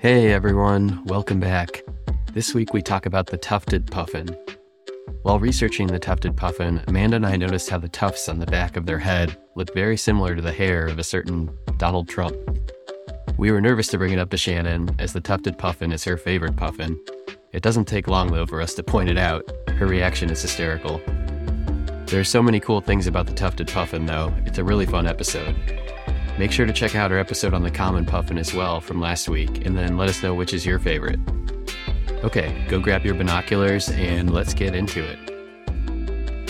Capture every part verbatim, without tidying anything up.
Hey everyone, welcome back. This week we talk about the tufted puffin. While researching the tufted puffin, Amanda and I noticed how the tufts on the back of their head look very similar to the hair of a certain Donald Trump. We were nervous to bring it up to Shannon, as the tufted puffin is her favorite puffin. It doesn't take long though for us to point it out. Her reaction is hysterical. There are so many cool things about the tufted puffin though, it's a really fun episode. Make sure to check out our episode on the common puffin as well from last week, and then let us know which is your favorite. Okay, go grab your binoculars and let's get into it.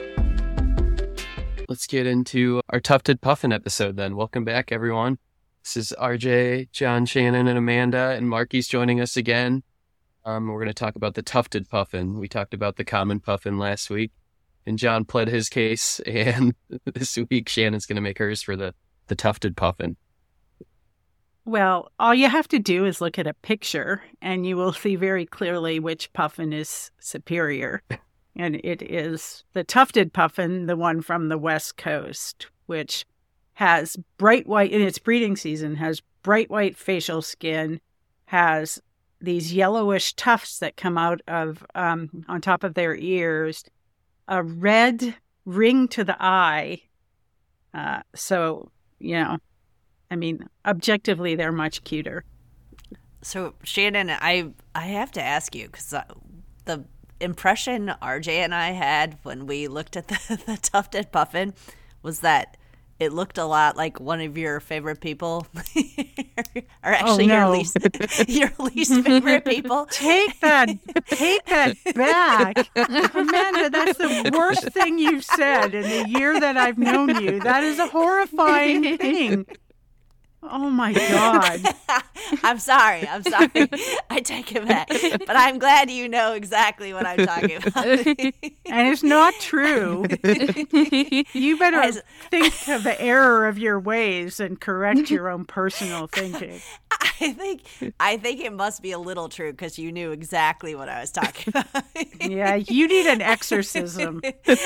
Let's get into our tufted puffin episode then. Welcome back, everyone. This is R J, John, Shannon, and Amanda, and Marky's joining us again. Um, we're going to talk about the tufted puffin. We talked about the common puffin last week, and John pled his case, and this week Shannon's going to make hers for the the tufted puffin. Well, all you have to do is look at a picture and you will see very clearly which puffin is superior. And it is the tufted puffin, the one from the West Coast, which has bright white, in its breeding season, has bright white facial skin, has these yellowish tufts that come out of, um, on top of their ears, a red ring to the eye. Uh, so... You know, I mean, objectively, they're much cuter. So, Shannon, I I have to ask you, because the impression R J and I had when we looked at the, the tufted puffin was that it looked a lot like one of your favorite people, or actually oh, no. your least your least favorite people. Take that, take that back, Amanda. That's the worst thing you've said in the year that I've known you. That is a horrifying thing. Oh my God. I'm sorry. I'm sorry. I take it back. But I'm glad you know exactly what I'm talking about. And it's not true. You better As, think of the error of your ways and correct your own personal thinking. I think I think it must be a little true because you knew exactly what I was talking about. Yeah, you need an exorcism.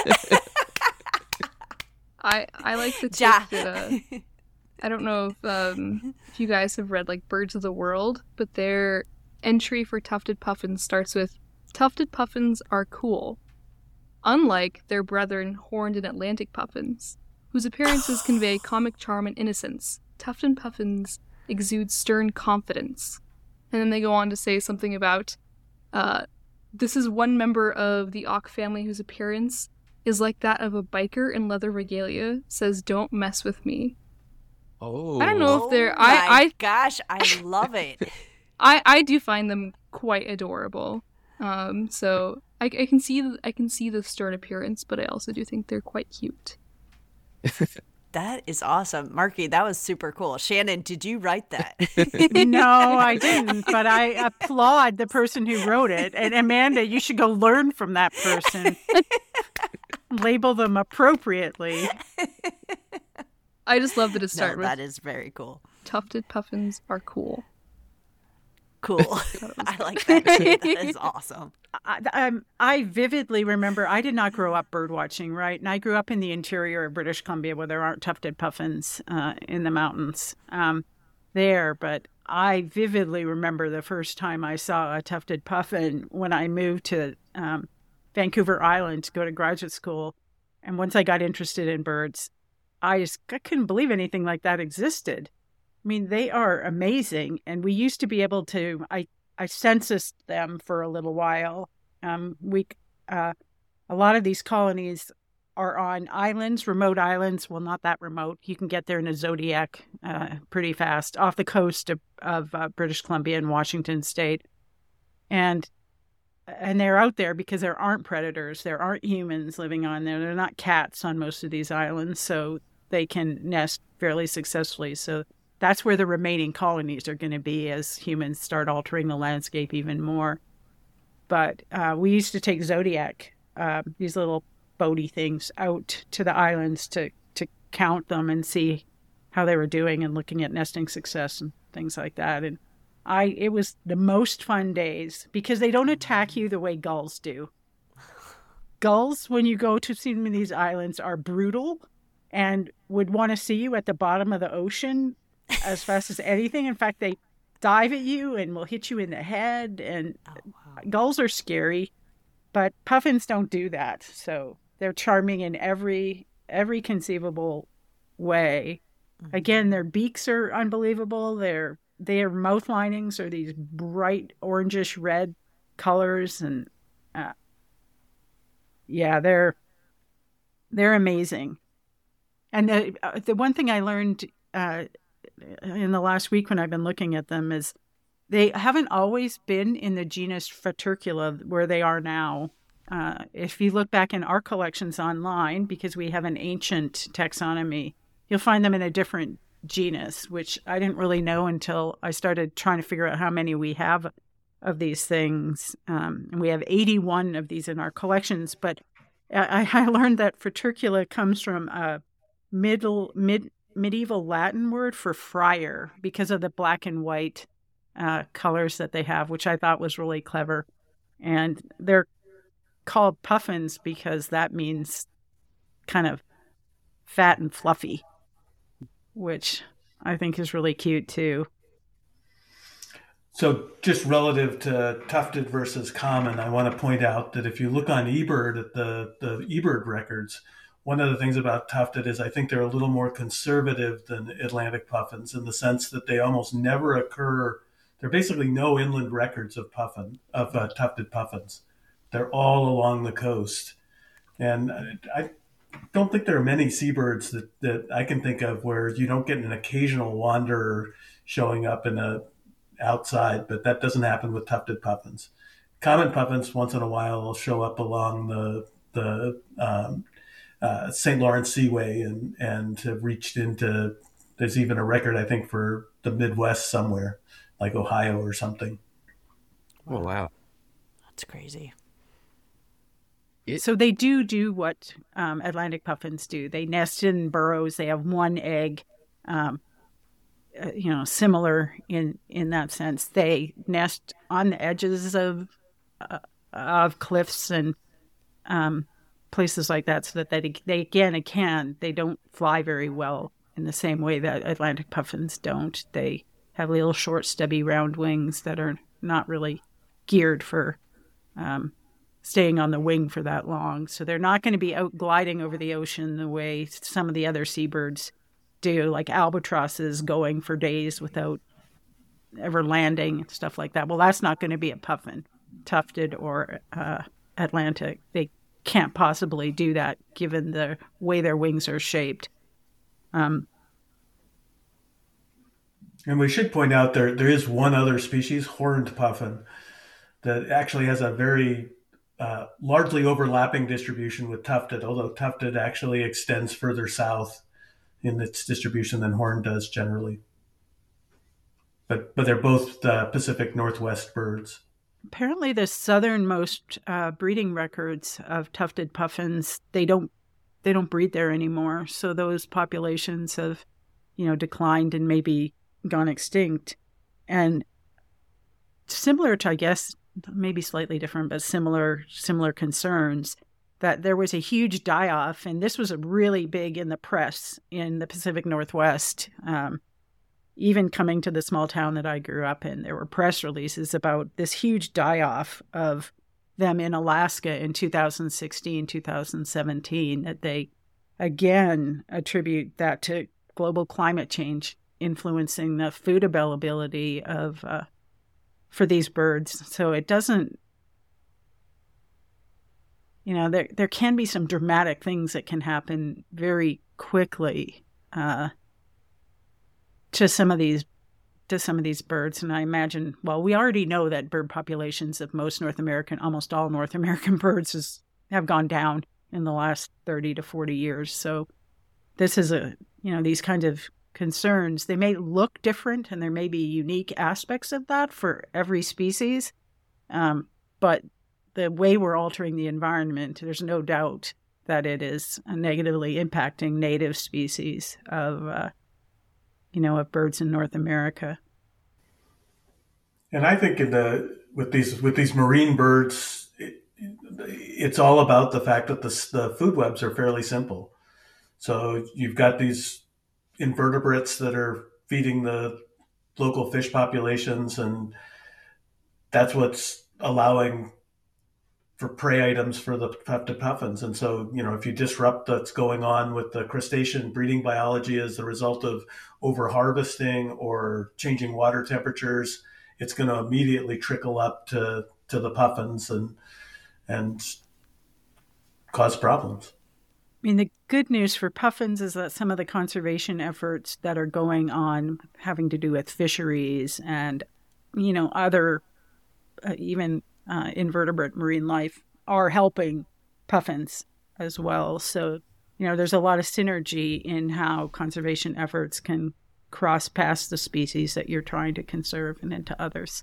I I like the take Ja. that uh, I don't know if um, if you guys have read like Birds of the World, but their entry for tufted puffins starts with "Tufted puffins are cool," unlike their brethren horned and Atlantic puffins, whose appearances convey comic charm and innocence. Tufted puffins exude stern confidence. And then they go on to say something about uh, this is one member of the auk family whose appearance is like that of a biker in leather regalia, says "Don't mess with me." Oh, I don't know if they're. Oh my I, I gosh, I love it. I I do find them quite adorable. Um, so I, I can see I can see the stern appearance, but I also do think they're quite cute. That is awesome. Marky, that was super cool. Shannon, did you write that? No, I didn't, but I applaud the person who wrote it. And Amanda, you should go learn from that person. Label them appropriately. I just love that it No, started with that is very cool. tufted puffins are cool. Cool. I like that too. That is awesome. I, I'm, I vividly remember, I did not grow up bird watching, right? And I grew up in the interior of British Columbia where there aren't tufted puffins uh, in the mountains um, there. But I vividly remember the first time I saw a tufted puffin when I moved to um, Vancouver Island to go to graduate school. And once I got interested in birds, I just I couldn't believe anything like that existed. I mean, they are amazing. And we used to be able to, I, I censused them for a little while. Um, we, uh, a lot of these colonies are on islands, remote islands. Well, not that remote. You can get there in a Zodiac uh, pretty fast off the coast of, of uh, British Columbia and Washington State. And and they're out there because there aren't predators. There aren't humans living on there. They're not cats on most of these islands, so they can nest fairly successfully. So that's where the remaining colonies are going to be as humans start altering the landscape even more. But uh, we used to take Zodiac, uh, these little boaty things, out to the islands to, to count them and see how they were doing and looking at nesting success and things like that. And I, it was the most fun days because they don't attack you the way gulls do. Gulls, when you go to some of these islands, are brutal and would want to see you at the bottom of the ocean as fast as anything. In fact, they dive at you and will hit you in the head. And Oh, wow. gulls are scary, but puffins don't do that. So they're charming in every every conceivable way. Mm-hmm. Again, their beaks are unbelievable. Their their mouth linings are these bright orangish red colors, and uh, yeah, they're they're amazing. And the uh, the one thing I learned uh, in the last week when I've been looking at them is they haven't always been in the genus Photurcula where they are now. Uh, if you look back in our collections online, because we have an ancient taxonomy, you'll find them in a different genus, which I didn't really know until I started trying to figure out how many we have of these things. Um, and we have eighty-one of these in our collections. But I, I learned that Photurcula comes from a middle mid medieval Latin word for friar because of the black and white uh, colors that they have, which I thought was really clever. And they're called puffins because that means kind of fat and fluffy, which I think is really cute too. So just relative to tufted versus common, I want to point out that if you look on eBird at the, the eBird records, one of the things about tufted is I think they're a little more conservative than Atlantic puffins in the sense that they almost never occur. There are basically no inland records of puffin, of uh, tufted puffins. They're all along the coast. And I don't think there are many seabirds that, that I can think of where you don't get an occasional wanderer showing up in a outside, but that doesn't happen with tufted puffins. Common puffins once in a while will show up along the the um, uh, Saint Lawrence Seaway and and have reached into. There's even a record I think for the Midwest somewhere, like Ohio or something. Oh, wow. That's crazy. So they do do what um, Atlantic puffins do. They nest in burrows. They have one egg, um, uh, you know, similar in, in that sense. They nest on the edges of uh, of cliffs and um, places like that, so that they, they again can they don't fly very well in the same way that Atlantic puffins don't. They have little short, stubby, round wings that are not really geared for um, staying on the wing for that long. So they're not going to be out gliding over the ocean the way some of the other seabirds do, like albatrosses going for days without ever landing and stuff like that. Well, that's not going to be a puffin, tufted or uh, Atlantic. They can't possibly do that given the way their wings are shaped. Um, and we should point out there there is one other species, horned puffin, that actually has a very uh, largely overlapping distribution with tufted, although tufted actually extends further south in its distribution than horned does generally. But but they're both uh, Pacific Northwest birds. Apparently, the southernmost uh, breeding records of tufted puffins, they don't they don't breed there anymore. So those populations have, you know, declined and maybe gone extinct. And similar to, I guess, maybe slightly different, but similar similar concerns, that there was a huge die-off, and this was a really big in the press in the Pacific Northwest. Um, even coming to the small town that I grew up in, there were press releases about this huge die-off of them in Alaska in two thousand sixteen, two thousand seventeen, that they again attribute that to global climate change influencing the food availability of uh, for these birds. So it doesn't, you know, there there can be some dramatic things that can happen very quickly uh, to some of these to some of these birds. And I imagine, well, we already know that bird populations of most North American, almost all North American birds is, have gone down in the last thirty to forty years. So this is a, you know, these kinds of concerns, they may look different and there may be unique aspects of that for every species. Um, but the way we're altering the environment, there's no doubt that it is negatively impacting native species of, uh, you know, of birds in North America. And I think in the with these with these marine birds, it, it's all about the fact that the the food webs are fairly simple. So you've got these invertebrates that are feeding the local fish populations, and that's what's allowing for prey items for the tufted puffins. And so, you know, if you disrupt what's going on with the crustacean breeding biology as a result of over-harvesting or changing water temperatures, it's going to immediately trickle up to, to the puffins and and cause problems. I mean, the good news for puffins is that some of the conservation efforts that are going on having to do with fisheries and, you know, other uh, even uh, invertebrate marine life are helping puffins as well. So, you know, there's a lot of synergy in how conservation efforts can cross past the species that you're trying to conserve and into others.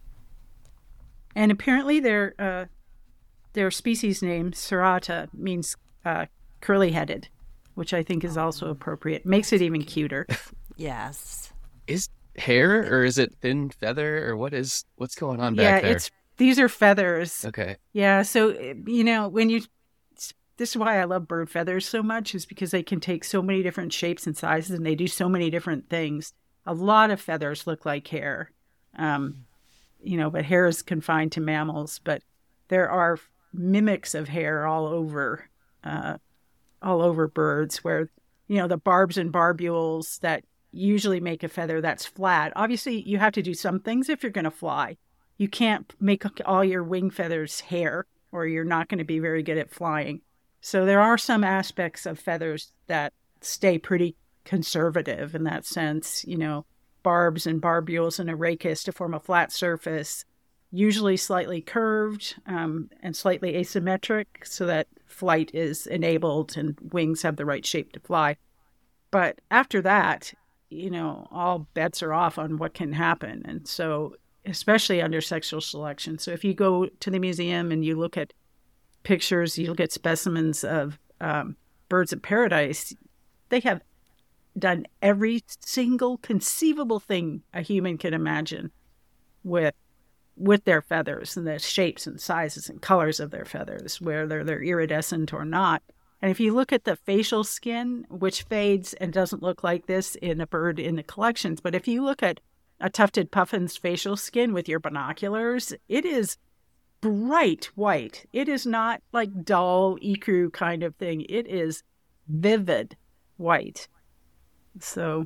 And apparently their, uh, their species name, Serrata, means uh, curly-headed, which I think is also appropriate. Makes it even cuter. Yes. Is hair or is it thin feather or what is what's going on yeah, back there? it's these are feathers. Okay. Yeah, so you know when you this is why I love bird feathers so much, is because they can take so many different shapes and sizes and they do so many different things. A lot of feathers look like hair, um, you know, but hair is confined to mammals. But there are mimics of hair all over. Uh, all over birds, where, you know, the barbs and barbules that usually make a feather that's flat. Obviously, you have to do some things if you're going to fly. You can't make all your wing feathers hair, or you're not going to be very good at flying. So there are some aspects of feathers that stay pretty conservative in that sense. You know, barbs and barbules and a rachis to form a flat surface, usually slightly curved um, and slightly asymmetric so that flight is enabled and wings have the right shape to fly. But after that, you know, all bets are off on what can happen. And so, especially under sexual selection. So if you go to the museum and you look at pictures, you look at specimens of um, birds of paradise, they have done every single conceivable thing a human can imagine with with their feathers and the shapes and sizes and colors of their feathers, whether they're iridescent or not. And if you look at the facial skin, which fades and doesn't look like this in a bird in the collections, but if you look at a tufted puffin's facial skin with your binoculars, it is bright white. It is not like dull ecru kind of thing. It is vivid white. So...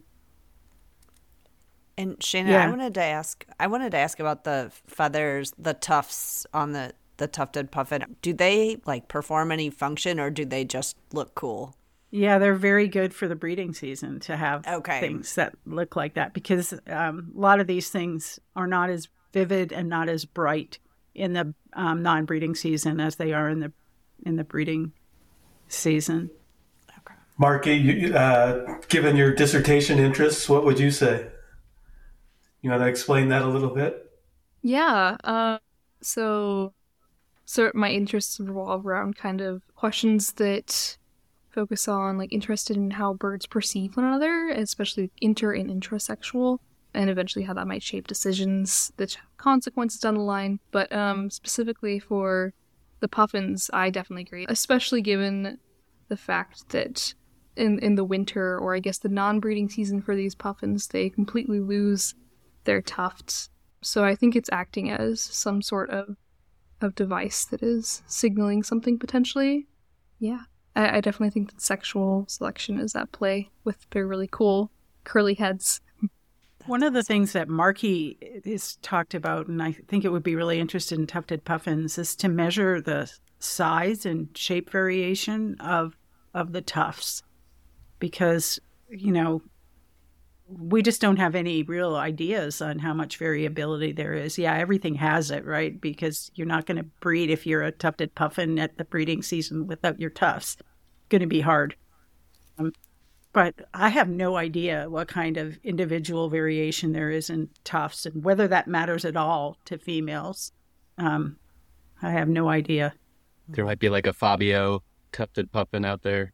And Shana, Yeah. I wanted to ask. I wanted to ask about the feathers, the tufts on the the tufted puffin. Do they like perform any function, or do they just look cool? Yeah, they're very good for the breeding season to have Okay. things that look like that, because um, a lot of these things are not as vivid and not as bright in the um, non-breeding season as they are in the in the breeding season. Marky, you, uh, given your dissertation interests, what would you say? You want to explain that a little bit? Yeah. Uh, so, so my interests revolve around kind of questions that focus on, like, interested in how birds perceive one another, especially inter and intrasexual, and eventually how that might shape decisions that have consequences down the line. But um, specifically for the puffins, I definitely agree, especially given the fact that in in the winter, or I guess the non-breeding season for these puffins, they completely lose their tufts. So I think it's acting as some sort of of device that is signaling something potentially. Yeah. I, I definitely think that sexual selection is at play with their really cool curly heads. One of the things that Markey has talked about, and I think it would be really interested in tufted puffins, is to measure the size and shape variation of of the tufts, because, you know, we just don't have any real ideas on how much variability there is. Yeah, everything has it, right? Because you're not going to breed if you're a tufted puffin at the breeding season without your tufts. It's going to be hard. Um, but I have no idea what kind of individual variation there is in tufts and whether that matters at all to females. Um, I have no idea. There might be like a Fabio tufted puffin out there.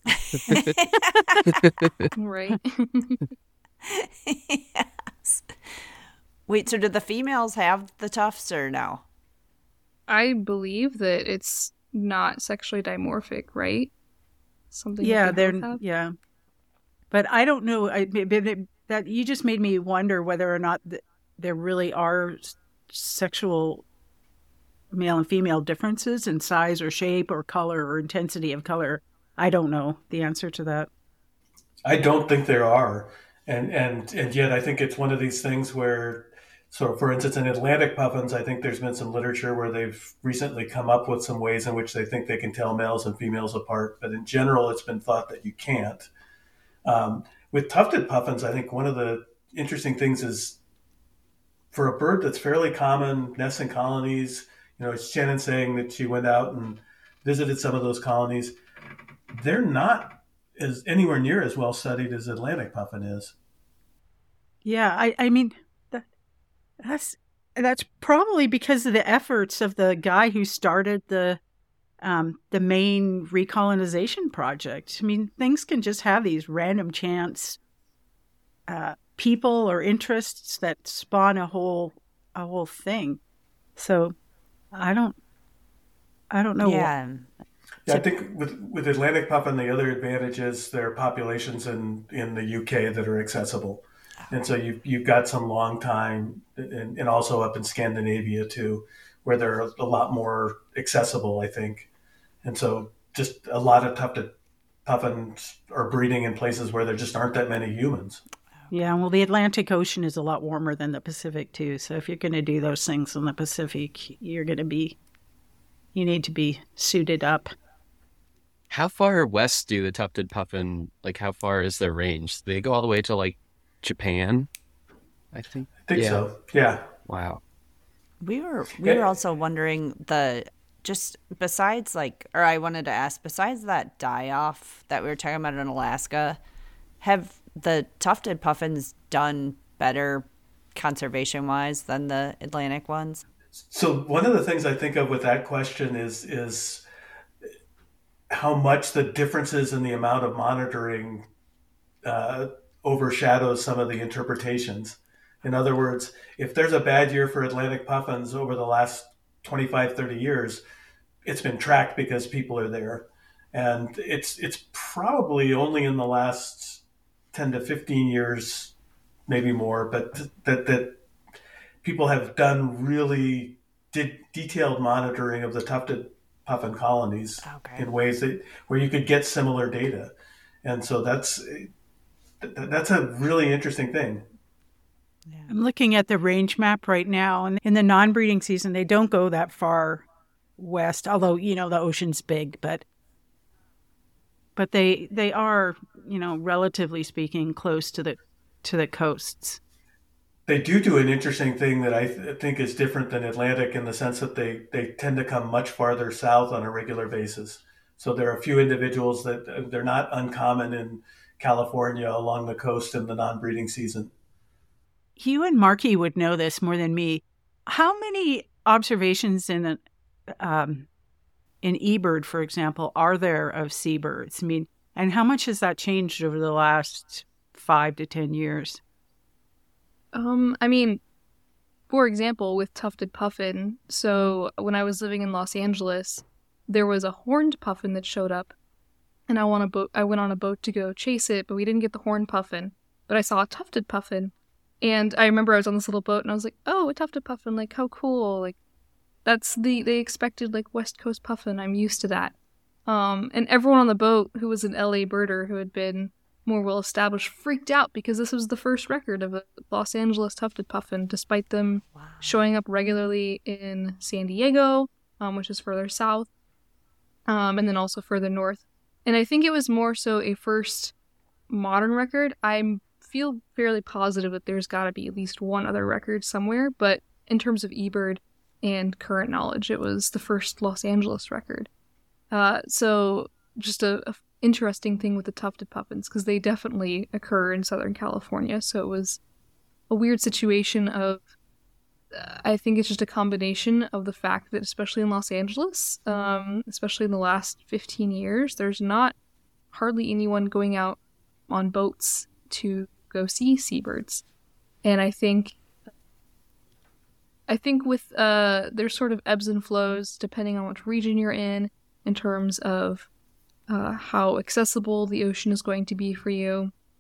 Right. Yes. Wait, so do the females have the tufts or no? I believe that it's not sexually dimorphic, right? Something. Yeah, that they they're both have? yeah, but I don't know. I, that you just made me wonder whether or not th- there really are s- sexual male and female differences in size or shape or color or intensity of color. I don't know the answer to that. I don't think there are. And, and, and yet I think it's one of these things where, so for instance, in Atlantic puffins, I think there's been some literature where they've recently come up with some ways in which they think they can tell males and females apart. But in general, it's been thought that you can't. Um, with tufted puffins, I think one of the interesting things is for a bird that's fairly common, nests in colonies, you know, it's Shannon saying that she went out and visited some of those colonies. They're not as anywhere near as well studied as Atlantic puffin is. Yeah, I, I mean, that, that's that's probably because of the efforts of the guy who started the um, the main recolonization project. I mean, things can just have these random chance uh, people or interests that spawn a whole a whole thing. So I don't I don't know. Yeah. What, Yeah, I think with, with Atlantic puffin, the other advantage is there are populations in, in the U K that are accessible. And so you've, you've got some long time, and, and also up in Scandinavia too, where they're a lot more accessible, I think. And so just a lot of tufted puffins are breeding in places where there just aren't that many humans. Yeah, well, the Atlantic Ocean is a lot warmer than the Pacific too. So if you're going to do those things in the Pacific, you're going to be, you need to be suited up. How far west do the tufted puffin, like how far is their range? Do they go all the way to like Japan, I think? I think yeah. so, yeah. Wow. We were we were also wondering the just besides like, or I wanted to ask, besides that die off that we were talking about in Alaska, have the tufted puffins done better conservation wise than the Atlantic ones? So one of the things I think of with that question is is how much the differences in the amount of monitoring uh, overshadows some of the interpretations. In other words, if there's a bad year for Atlantic puffins over the last twenty-five, thirty years, it's been tracked because people are there. And it's it's probably only in the last ten to fifteen years, maybe more, but that that people have done really de- detailed monitoring of the tufted puffin colonies okay. in ways that where you could get similar data. And so that's that's a really interesting thing. Yeah. I'm looking at the range map right now, and in the non-breeding season, they don't go that far west, although, you know, the ocean's big, but but they they are, you know, relatively speaking, close to the to the coasts. They do do an interesting thing that I th- think is different than Atlantic in the sense that they, they tend to come much farther south on a regular basis. So there are a few individuals that uh, they're not uncommon in California along the coast in the non-breeding season. Hugh and Marky would know this more than me. How many observations in a, um, in eBird, for example, are there of seabirds? I mean, and how much has that changed over the last five to ten years? Um, I mean, for example, with tufted puffin, so when I was living in Los Angeles, there was a horned puffin that showed up, and I, want a boat, I went on a boat to go chase it, but we didn't get the horned puffin, but I saw a tufted puffin, and I remember I was on this little boat, and I was like, oh, a tufted puffin, like, how cool, like, that's the, they expected, like, West Coast puffin, I'm used to that. Um, and everyone on the boat who was an L A birder who had been more well-established freaked out because this was the first record of a Los Angeles tufted puffin, despite them wow. showing up regularly in San Diego, um, which is further south, um, and then also further north. And I think it was more so a first modern record. I feel fairly positive that there's got to be at least one other record somewhere, but in terms of eBird and current knowledge, it was the first Los Angeles record. Uh, so just a, a interesting thing with the tufted puffins, because they definitely occur in Southern California, so it was a weird situation of uh, I think it's just a combination of the fact that especially in Los Angeles, um, especially in the last fifteen years, there's not hardly anyone going out on boats to go see seabirds. And I think I think with uh there's sort of ebbs and flows depending on which region you're in in terms of Uh, how accessible the ocean is going to be for you.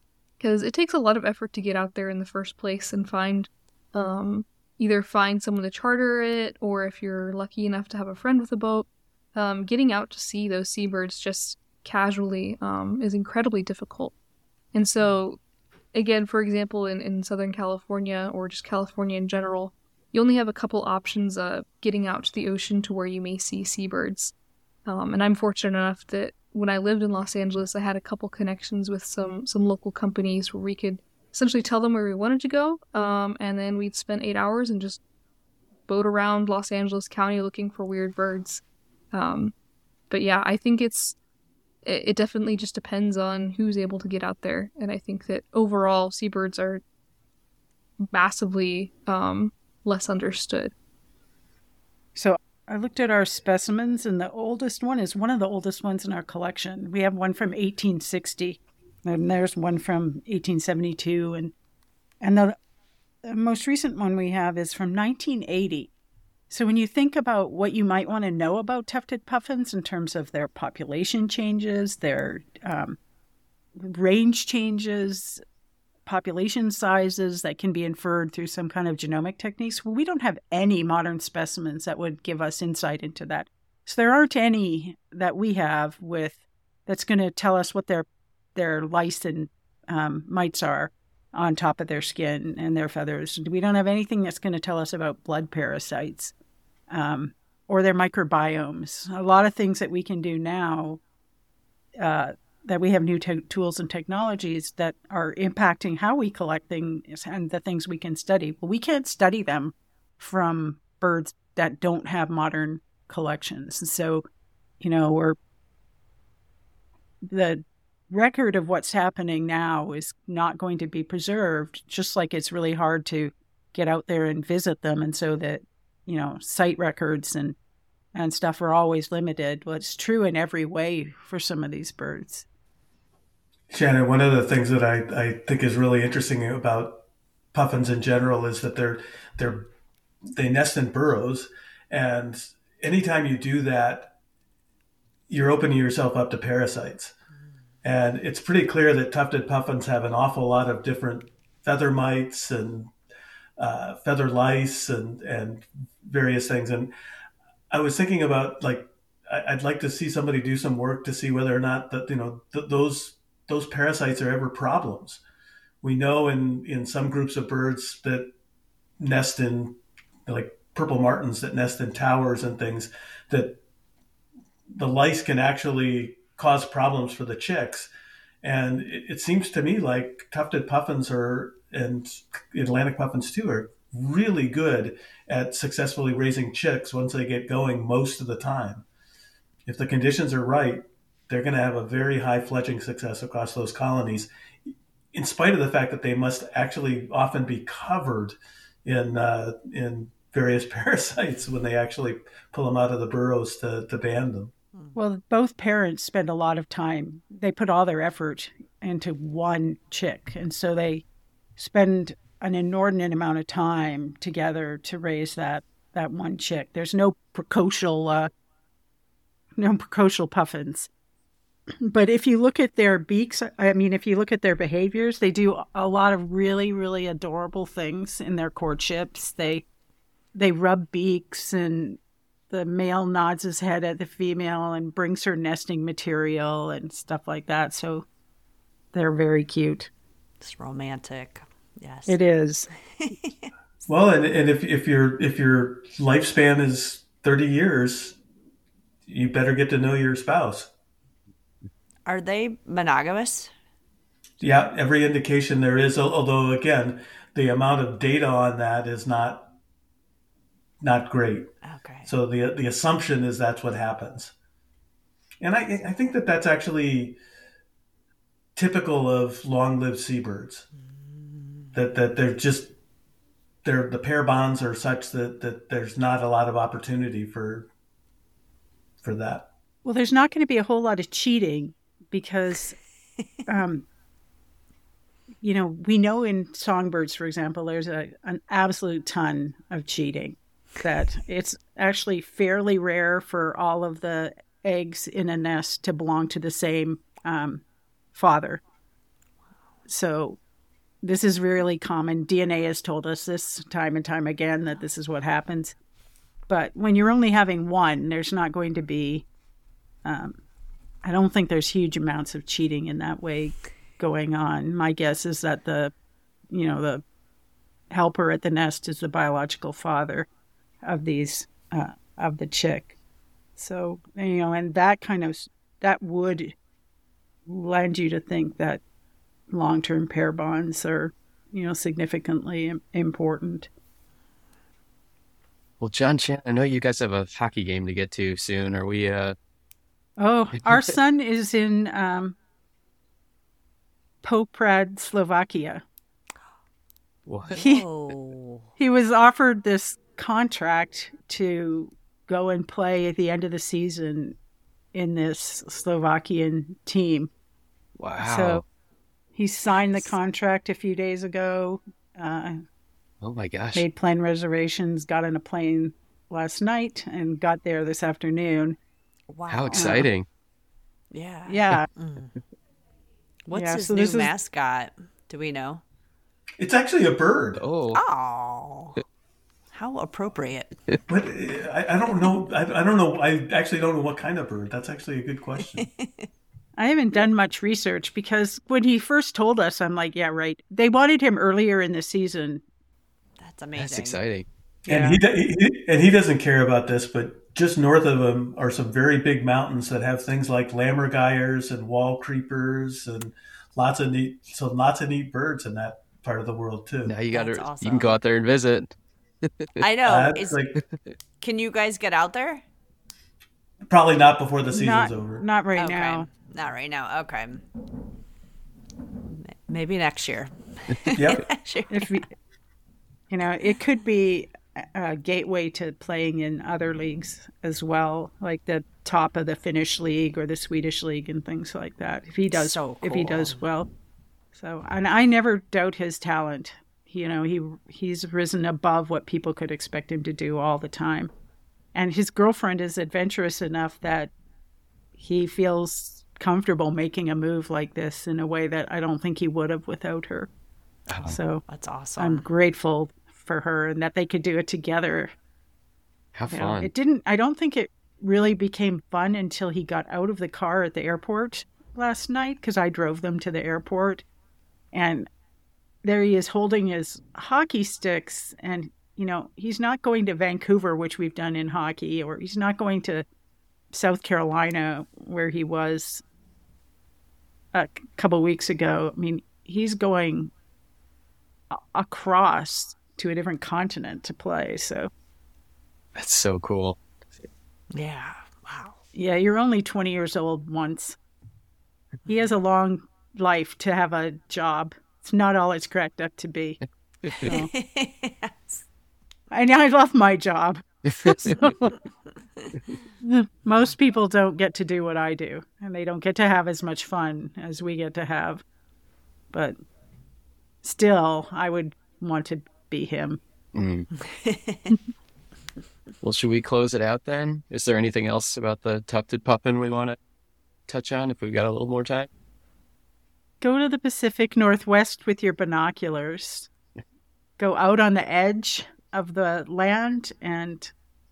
because it takes a lot of effort to get out there in the first place and find, um, either find someone to charter it, or if you're lucky enough to have a friend with a boat, um, getting out to see those seabirds just casually um, is incredibly difficult. And so, again, for example, in, in Southern California, or just California in general, you only have a couple options of getting out to the ocean to where you may see seabirds. Um, and I'm fortunate enough that when I lived in Los Angeles, I had a couple connections with some, some local companies where we could essentially tell them where we wanted to go, um, and then we'd spend eight hours and just boat around Los Angeles County looking for weird birds. Um, but yeah, I think it's it, it definitely just depends on who's able to get out there, and I think that overall seabirds are massively um, less understood. So I looked at our specimens, and the oldest one is one of the oldest ones in our collection. We have one from eighteen sixty, and there's one from eighteen seventy-two, and and the, the most recent one we have is from nineteen eighty. So when you think about what you might want to know about tufted puffins in terms of their population changes, their um, range changes, population sizes that can be inferred through some kind of genomic techniques, well, we don't have any modern specimens that would give us insight into that. So there aren't any that we have with that's going to tell us what their their lice and um, mites are on top of their skin and their feathers. We don't have anything that's going to tell us about blood parasites um, or their microbiomes. A lot of things that we can do now, uh, that we have new te- tools and technologies that are impacting how we collect things and the things we can study. Well, we can't study them from birds that don't have modern collections. And so, you know, we're the record of what's happening now is not going to be preserved, just like it's really hard to get out there and visit them. And so that, you know, site records and, and stuff are always limited. Well, it's true in every way for some of these birds. Shannon, one of the things that I, I think is really interesting about puffins in general is that they're they're they nest in burrows, and anytime you do that, you're opening yourself up to parasites. And it's pretty clear that tufted puffins have an awful lot of different feather mites and uh, feather lice and and various things. And I was thinking about, like, I'd like to see somebody do some work to see whether or not that, you know, th- those those parasites are ever problems. We know in, in some groups of birds that nest in, like purple martins that nest in towers and things, that the lice can actually cause problems for the chicks. And it, it seems to me like tufted puffins are, and Atlantic puffins too, are really good at successfully raising chicks once they get going most of the time. If the conditions are right, they're going to have a very high fledging success across those colonies, in spite of the fact that they must actually often be covered in uh, in various parasites when they actually pull them out of the burrows to, to band them. Well, both parents spend a lot of time. They put all their effort into one chick, and so they spend an inordinate amount of time together to raise that, that one chick. There's no precocial, uh, no precocial puffins. But if you look at their beaks, I mean, if you look at their behaviors, they do a lot of really, really adorable things in their courtships. They they rub beaks, and the male nods his head at the female and brings her nesting material and stuff like that. So they're very cute. It's romantic. Yes. It is. Well, and, and if if your if your lifespan is thirty years, you better get to know your spouse. Are they monogamous? Yeah, every indication there is, although again, the amount of data on that is not not great. Okay. So the the assumption is that's what happens. And I I think that that's actually typical of long-lived seabirds. Mm. That that they're just they're the pair bonds are such that, that there's not a lot of opportunity for for that. Well, there's not going to be a whole lot of cheating. Because, um, you know, we know in songbirds, for example, there's a, an absolute ton of cheating. That it's actually fairly rare for all of the eggs in a nest to belong to the same um, father. So this is really common. D N A has told us this time and time again that this is what happens. But when you're only having one, there's not going to be, um, I don't think there's huge amounts of cheating in that way going on. My guess is that the, you know, the helper at the nest is the biological father of these, uh, of the chick. So, you know, and that kind of, that would lend you to think that long-term pair bonds are, you know, significantly important. Well, John Chan, I know you guys have a hockey game to get to soon. Are we, uh... Oh, our son is in um, Poprad, Slovakia. What? He, Oh. he was offered this contract to go and play at the end of the season in this Slovakian team. Wow. So he signed the contract a few days ago, uh, Oh my gosh. made plane reservations, got on a plane last night, and got there this afternoon. Wow. How exciting. Yeah. Yeah. What's Yeah, his so new this is- mascot? Do we know? It's actually a bird. Oh. Oh. How appropriate. But uh, I, I don't know. I, I don't know. I actually don't know what kind of bird. That's actually a good question. I haven't done much research because when he first told us, I'm like, yeah, right. They wanted him earlier in the season. That's amazing. That's exciting. And he, do- he and he doesn't care about this, but just north of him are some very big mountains that have things like lammergeiers and wall creepers and lots of neat, so lots of neat birds in that part of the world too. Now you got to, That's awesome. you can go out there and visit. I know. That's Is, like can you guys get out there? probably not before the season's Not, over. not right Okay. now. Not right now. Okay. M- Maybe next year. Yep. Next year. If we, you know, it could be a gateway to playing in other leagues as well, like the top of the Finnish league or the Swedish league and things like that. If he does, So if he cool. does well. So, and I never doubt his talent. You know, he he's risen above what people could expect him to do all the time. And his girlfriend is adventurous enough that he feels comfortable making a move like this in a way that I don't think he would have without her. So That's awesome. I'm grateful for her and that they could do it together. How You know, fun. it didn't, I don't think it really became fun until he got out of the car at the airport last night because I drove them to the airport. And there he is holding his hockey sticks. And, you know, he's not going to Vancouver, which we've done in hockey, or he's not going to South Carolina, where he was a couple weeks ago. I mean, he's going a- across to a different continent to play. So, That's so cool. yeah. Wow. yeah, you're only twenty years old once. He has a long life to have a job. It's not all it's cracked up to be. So. And I love my job. So, most people don't get to do what I do, and they don't get to have as much fun as we get to have. But still, I would want to be him. Mm. Well, should we close it out then? Is there anything else about the tufted puffin we want to touch on if we've got a little more time? Go to the Pacific Northwest with your binoculars. Go out on the edge of the land and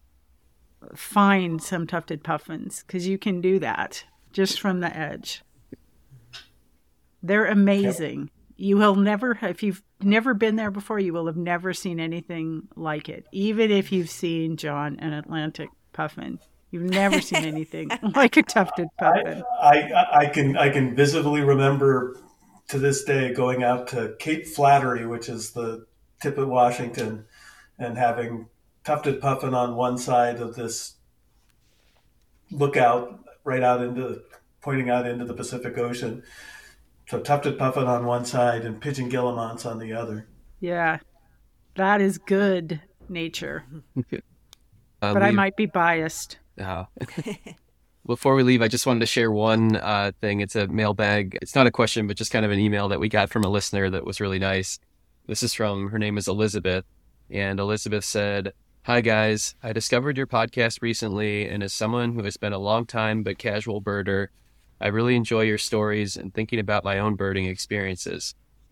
find some tufted puffins, because you can do that just from the edge. They're amazing. You will never, if you've never been there before, you will have never seen anything like it. Even if you've seen, John, an Atlantic puffin, you've never seen anything like a tufted puffin. I, I, I can I can visibly remember to this day going out to Cape Flattery, which is the tip of Washington, and having tufted puffin on one side of this lookout right out into pointing out into the Pacific Ocean. So tufted puffin on one side and pigeon guillemots on the other. Yeah, that is good nature. Uh, But I leave- might be biased. Oh. Before we leave, I just wanted to share one uh, thing. It's a mailbag. It's not a question, but just kind of an email that we got from a listener that was really nice. This is from, her name is Elizabeth. And Elizabeth said, "Hi guys, I discovered your podcast recently, and as someone who has been a long time but casual birder, I really enjoy your stories and thinking about my own birding experiences.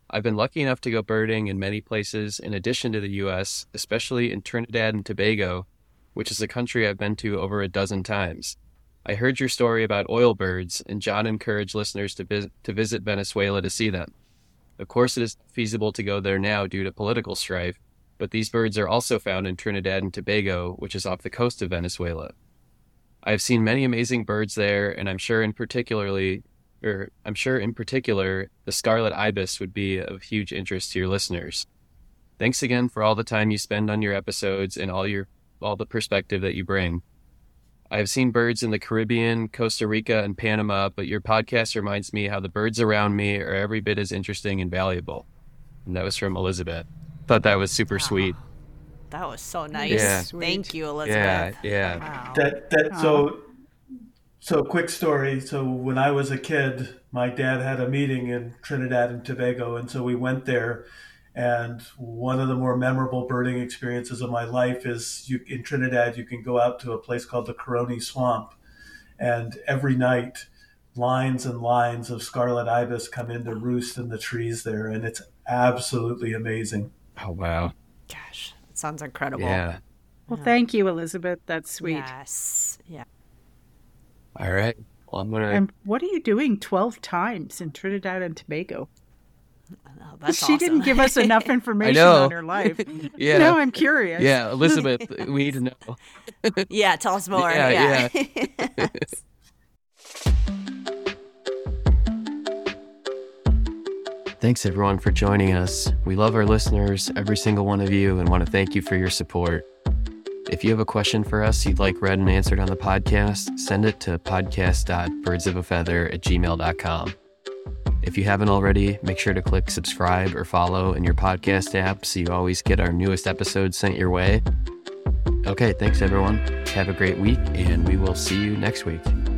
I've been lucky enough to go birding in many places in addition to the U S, especially in Trinidad and Tobago, which is a country I've been to over a dozen times. I heard your story about oil birds, and John encouraged listeners to, vis- to visit Venezuela to see them. Of course, it is feasible to go there now due to political strife, but these birds are also found in Trinidad and Tobago, which is off the coast of Venezuela. I have seen many amazing birds there, and I'm sure in particularly, or I'm sure in particular, the scarlet ibis would be of huge interest to your listeners. Thanks again for all the time you spend on your episodes and all your all the perspective that you bring. I have seen birds in the Caribbean, Costa Rica, and Panama, but your podcast reminds me how the birds around me are every bit as interesting and valuable. And that was from Elizabeth. Thought that was super sweet. That was so nice. Yeah. Thank you, Elizabeth. Yeah, yeah. Wow. That that so so quick story. So when I was a kid, my dad had a meeting in Trinidad and Tobago, and so we went there. And one of the more memorable birding experiences of my life is you, in Trinidad, you can go out to a place called the Caroni Swamp. And every night, lines and lines of scarlet ibis come in to roost in the trees there. And it's absolutely amazing. Oh, wow. Gosh, that sounds incredible. Yeah. Well, thank you, Elizabeth. That's sweet. Yes. Yeah. All right. Well, I'm going to... And what are you doing twelve times in Trinidad and Tobago? Oh, that's she awesome. didn't give us enough information know. on her life. Yeah. Now I'm curious. Yeah, Elizabeth, we need to know. Yeah, tell us more. Yeah, Yeah. Thanks, everyone, for joining us. We love our listeners, every single one of you, and want to thank you for your support. If you have a question for us you'd like read and answered on the podcast, send it to podcast dot birds of a feather at gmail dot com. If you haven't already, make sure to click subscribe or follow in your podcast app so you always get our newest episodes sent your way. Okay, thanks, everyone. Have a great week, and we will see you next week.